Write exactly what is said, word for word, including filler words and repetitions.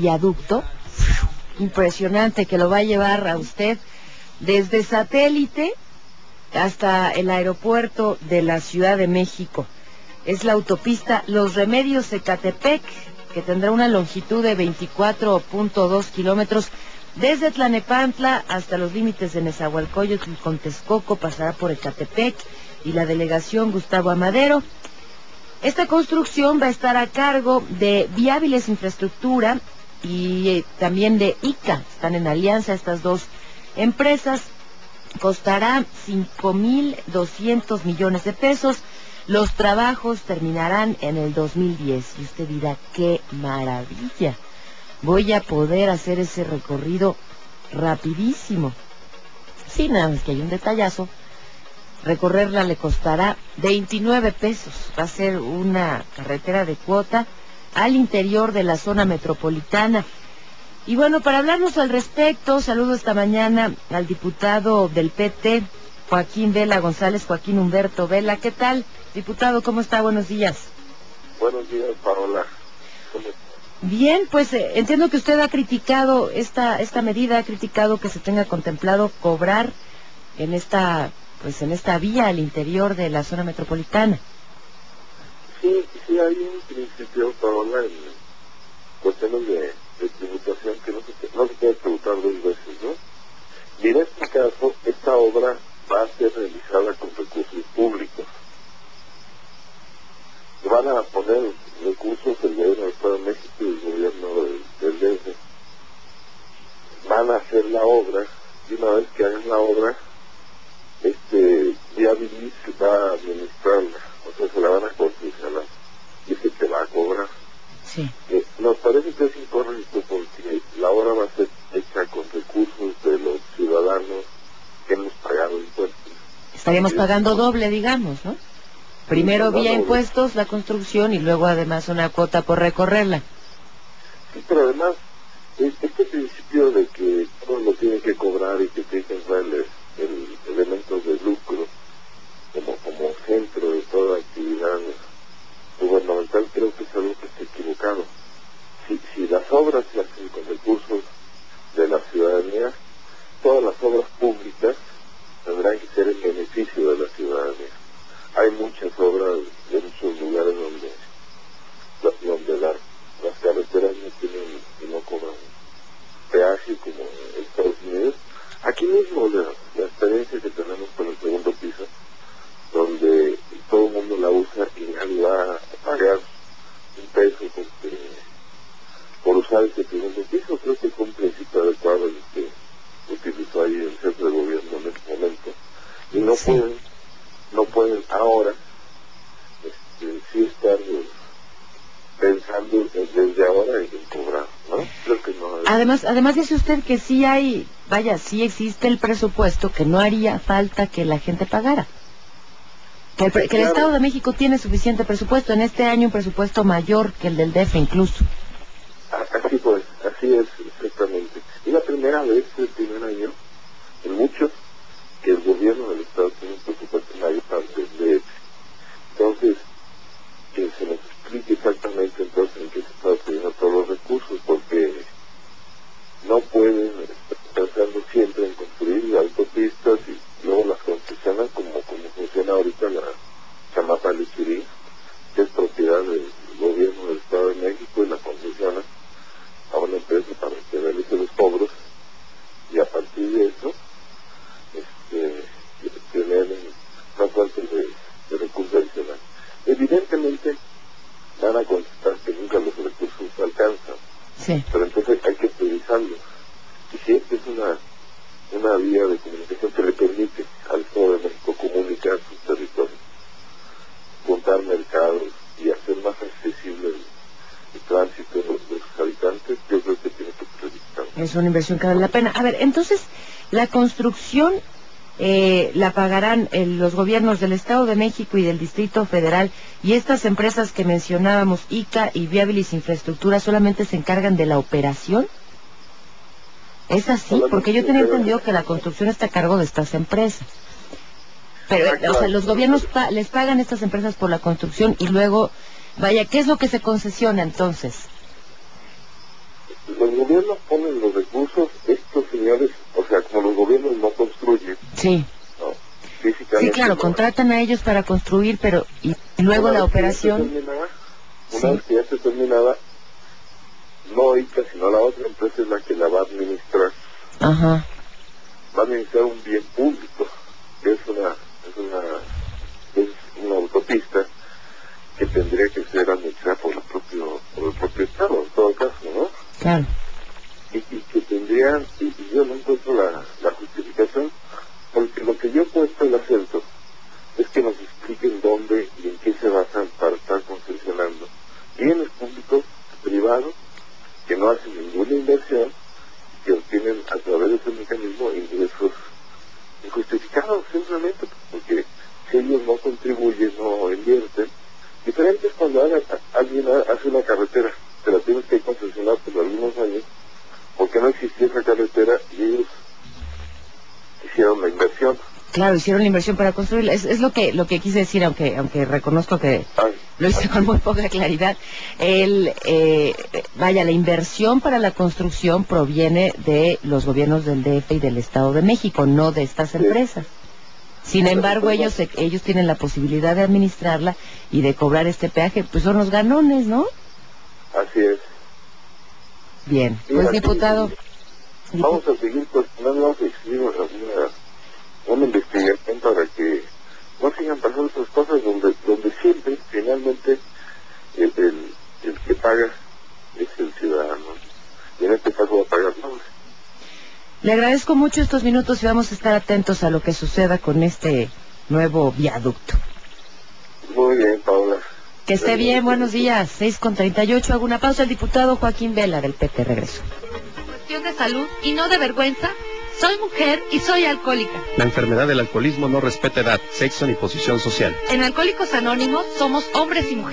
viaducto impresionante que lo va a llevar a usted desde Satélite hasta el aeropuerto de la Ciudad de México. Es la autopista Los Remedios-Ecatepec, que tendrá una longitud de veinticuatro punto dos kilómetros. Desde Tlanepantla hasta los límites de Nezahualcóyotl con Texcoco, pasará por Ecatepec y la delegación Gustavo Amadero. Esta construcción va a estar a cargo de Viábiles Infraestructura y eh, también de I C A. Están en alianza estas dos empresas. Costará cinco mil doscientos millones de pesos. Los trabajos terminarán en el dos mil diez. Y usted dirá, ¡qué maravilla! Voy a poder hacer ese recorrido rapidísimo. Sí, nada más que hay un detallazo. Recorrerla le costará veintinueve pesos. Va a ser una carretera de cuota al interior de la zona metropolitana. Y bueno, para hablarnos al respecto, saludo esta mañana al diputado del P T, Joaquín Vela González, Joaquín Humberto Vela. ¿Qué tal, diputado? ¿Cómo está? Buenos días. Buenos días, Paola. ¿Cómo está? Bien, pues eh, entiendo que usted ha criticado esta esta medida, ha criticado que se tenga contemplado cobrar en esta pues en esta vía al interior de la zona metropolitana. Sí, sí hay un principio, Paola, en cuestiones de, de tributación que no se, no se puede tributar dos veces, ¿no? Y en este caso, esta obra va a ser realizada con recursos públicos. Van a poner recursos del gobierno del Estado de México y del gobierno del, del D F. Van a hacer la obra, y una vez que hagan la obra, este Viabilis va a administrarla, o sea, se la van a concesionar, y es el que va a cobrar. Sí. Eh, nos parece que es incorrecto porque la obra va a ser hecha con recursos de los ciudadanos que hemos pagado impuestos. Estaríamos Y pagando es, doble, digamos, ¿no? Primero sí, vía no, impuestos la construcción y luego además una cuota por recorrerla. sí, pero además, este principio de que todo lo tiene que cobrar y que tiene que entrar el, el elemento de lucro como, como centro de toda actividad gubernamental, creo que es algo que está equivocado. Si, si las obras se hacen con recursos de la ciudadanía, todas las obras públicas tendrán que ser en beneficio de la ciudadanía. Hay muchas obras de muchos lugares donde, donde la, las carreteras no tienen y no cobran peaje como en Estados Unidos. Aquí mismo la, la experiencia que tenemos con el segundo piso, donde todo el mundo la usa y nadie va a pagar un peso porque, por usar ese segundo piso, creo que fue un principio adecuado el que utilizó ahí el jefe de gobierno en ese momento. Y no Sí. pueden, no pueden ahora este, sí estar eh, pensando desde ahora en cobrar, ¿no? Creo que no es... Además, además dice usted que sí hay, vaya, sí existe el presupuesto, que no haría falta que la gente pagara. Que el, pre- que el Claro, Estado de México tiene suficiente presupuesto, en este año un presupuesto mayor que el del D F incluso. a- así pues, así es exactamente. Es la primera vez, el primer año, en muchos, que el gobierno del Estado tiene un presupuesto mayor antes de... Entonces, que se nos explique exactamente entonces en qué se está utilizando todos los recursos, porque no pueden estar pensando siempre en construir autopistas y luego las concesionan como, como funciona ahorita la Chamapa Lichirí, que es propiedad del gobierno del Estado de México, y la concesionan a una empresa para que realice los cobros, y a partir de eso este, tener una fuente de, de recursos adicionales. Evidentemente van a contestar que nunca los recursos alcanzan, Sí. pero entonces hay que priorizarlos. Y si esta es una, una vía de comunicación que le permite al Estado de México comunicar sus territorios, juntar mercados y hacer más accesible el, el tránsito de los, de sus habitantes, yo creo que tiene que priorizarlo. Es una inversión que vale la pena. A ver, entonces, la construcción eh, la pagarán eh, los gobiernos del Estado de México y del Distrito Federal, y estas empresas que mencionábamos, I C A y Viabilis Infraestructura, solamente se encargan de la operación. ¿Es así? Porque Solamente yo se tenía encarga... entendido que la construcción está a cargo de estas empresas. Pero, Ah, eh, o sea, claro, los gobiernos pa les pagan a estas empresas por la construcción y luego, vaya, ¿qué es lo que se concesiona entonces? los gobiernos ponen los recursos, estos señores, o sea, como los gobiernos no construyen, Sí. no, Sí, claro, no, contratan a ellos para construir, pero y luego una la vez que ya operación. esté terminada, una Sí. vez que ya esté terminada, no I C A, sino la otra empresa es la que la va a administrar. Ajá. Va a administrar un bien público, que es una, es una, es una autopista que tendría que ser administrada por el propio, por el propio Estado, en todo caso, ¿no? Claro. Y, y que tendrían, y, y yo no encuentro la, la justificación, porque lo que yo he puesto el acento es que nos expliquen dónde y en qué se basan para estar concesionando bienes públicos, privados, que no hacen ninguna inversión, que obtienen a través de ese mecanismo ingresos injustificados, simplemente porque si ellos no contribuyen, no invierten. Diferente es cuando haga, alguien hace una carretera, se la tienes que concesionar por algunos años, porque no existía esa carretera y ellos hicieron la inversión. Claro, hicieron la inversión para construirla. Es, es lo que lo que quise decir, aunque aunque reconozco que Ay, lo hice con muy poca claridad. El, eh, vaya, la inversión para la construcción proviene de los gobiernos del D F y del Estado de México, no de estas sí. empresas. Sin embargo, ellos ellos tienen la posibilidad de administrarla y de cobrar este peaje, pues son los ganones, ¿no? Así es. Bien, Sí, pues aquí, diputado. vamos a seguir cuestionando, vamos a seguir una, una investigación para que no sigan pasando esas cosas donde, donde siempre, finalmente, el, el, el que paga es el ciudadano. Y en este caso va a pagar más. Le agradezco mucho estos minutos y vamos a estar atentos a lo que suceda con este nuevo viaducto. Muy bien, Paula. Que esté bien, buenos días. seis con treinta y ocho, hago una pausa. El diputado Joaquín Vela del P T regreso. Cuestión de salud y no de vergüenza. Soy mujer y soy alcohólica. La enfermedad del alcoholismo no respeta edad, sexo ni posición social. En Alcohólicos Anónimos somos hombres y mujeres.